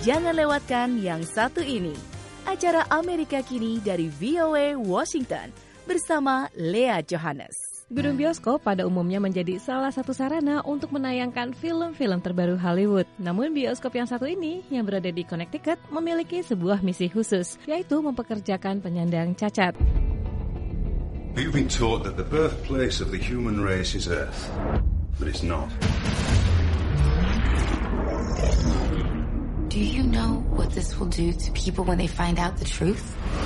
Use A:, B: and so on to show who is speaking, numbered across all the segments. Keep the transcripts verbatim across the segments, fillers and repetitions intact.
A: Jangan lewatkan yang satu ini. Acara Amerika Kini dari V O A Washington bersama Lea Johannes.
B: Gedung bioskop pada umumnya menjadi salah satu sarana untuk menayangkan film-film terbaru Hollywood. Namun bioskop yang satu ini yang berada di Connecticut memiliki sebuah misi khusus, yaitu mempekerjakan penyandang cacat.
C: We've been taught that the birthplace of the human race is Earth, but it's not.
D: Do you know what this will do to people when they find out the truth?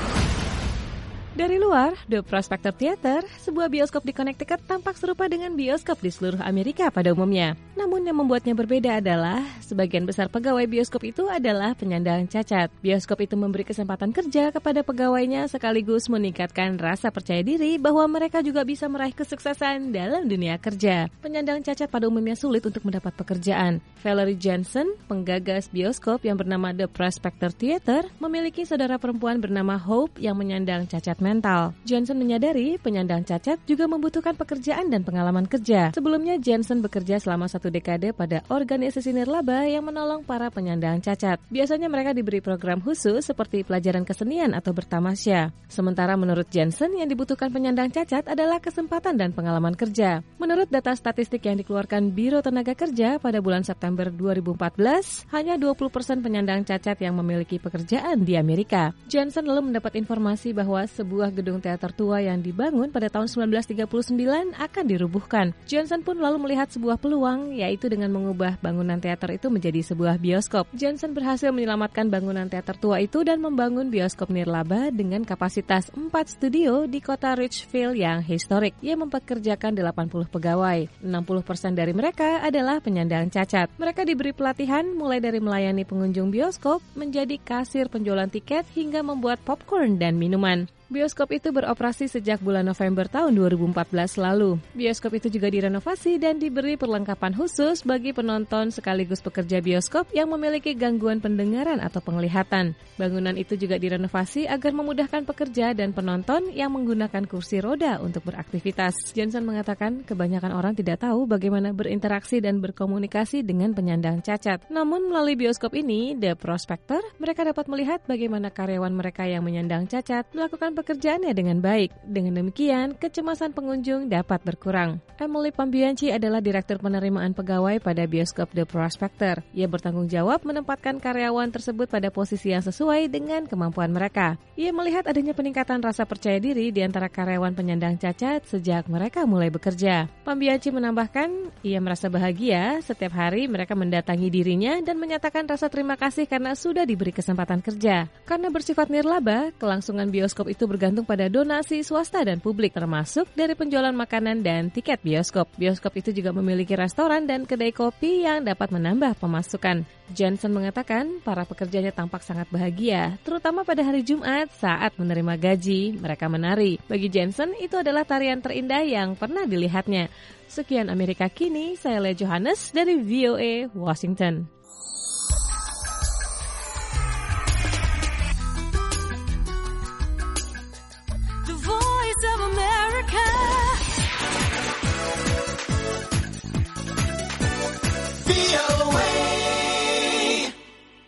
B: Dari luar, The Prospector Theater, sebuah bioskop di Connecticut tampak serupa dengan bioskop di seluruh Amerika pada umumnya. Namun yang membuatnya berbeda adalah, sebagian besar pegawai bioskop itu adalah penyandang cacat. Bioskop itu memberi kesempatan kerja kepada pegawainya sekaligus meningkatkan rasa percaya diri bahwa mereka juga bisa meraih kesuksesan dalam dunia kerja. Penyandang cacat pada umumnya sulit untuk mendapat pekerjaan. Valerie Jensen, penggagas bioskop yang bernama The Prospector Theater, memiliki saudara perempuan bernama Hope yang menyandang cacat mental. Jensen menyadari penyandang cacat juga membutuhkan pekerjaan dan pengalaman kerja. Sebelumnya Jensen bekerja selama satu dekade pada organisasi nirlaba yang menolong para penyandang cacat. Biasanya mereka diberi program khusus seperti pelajaran kesenian atau bertamasya. Sementara menurut Jensen yang dibutuhkan penyandang cacat adalah kesempatan dan pengalaman kerja. Menurut data statistik yang dikeluarkan Biro Tenaga Kerja pada bulan September dua ribu empat belas, hanya dua puluh persen penyandang cacat yang memiliki pekerjaan di Amerika. Jensen lalu mendapat informasi bahwa sebuah Sebuah gedung teater tua yang dibangun pada tahun sembilan belas tiga puluh sembilan akan dirubuhkan. Jensen pun lalu melihat sebuah peluang, yaitu dengan mengubah bangunan teater itu menjadi sebuah bioskop. Jensen berhasil menyelamatkan bangunan teater tua itu dan membangun bioskop nirlaba dengan kapasitas empat studio di kota Richfield yang historik. Ia mempekerjakan delapan puluh pegawai. enam puluh persen dari mereka adalah penyandang cacat. Mereka diberi pelatihan mulai dari melayani pengunjung bioskop, menjadi kasir penjualan tiket, hingga membuat popcorn dan minuman. Bioskop itu beroperasi sejak bulan November tahun dua ribu empat belas lalu. Bioskop itu juga direnovasi dan diberi perlengkapan khusus bagi penonton sekaligus pekerja bioskop yang memiliki gangguan pendengaran atau penglihatan. Bangunan itu juga direnovasi agar memudahkan pekerja dan penonton yang menggunakan kursi roda untuk beraktivitas. Jensen mengatakan kebanyakan orang tidak tahu bagaimana berinteraksi dan berkomunikasi dengan penyandang cacat. Namun melalui bioskop ini, The Prospector, mereka dapat melihat bagaimana karyawan mereka yang menyandang cacat melakukan pekerjaannya dengan baik. Dengan demikian, kecemasan pengunjung dapat berkurang. Emily Pambianchi adalah Direktur Penerimaan Pegawai pada bioskop The Prospector. Ia bertanggung jawab menempatkan karyawan tersebut pada posisi yang sesuai dengan kemampuan mereka. Ia melihat adanya peningkatan rasa percaya diri di antara karyawan penyandang cacat sejak mereka mulai bekerja. Pambianchi menambahkan, ia merasa bahagia setiap hari mereka mendatangi dirinya dan menyatakan rasa terima kasih karena sudah diberi kesempatan kerja. Karena bersifat nirlaba, kelangsungan bioskop itu bergantung pada donasi swasta dan publik, termasuk dari penjualan makanan dan tiket bioskop. Bioskop itu juga memiliki restoran dan kedai kopi yang dapat menambah pemasukan. Jensen mengatakan para pekerjanya tampak sangat bahagia, terutama pada hari Jumat saat menerima gaji, mereka menari. Bagi Jensen, itu adalah tarian terindah yang pernah dilihatnya. Sekian Amerika Kini, saya Lea Johannes dari V O A Washington.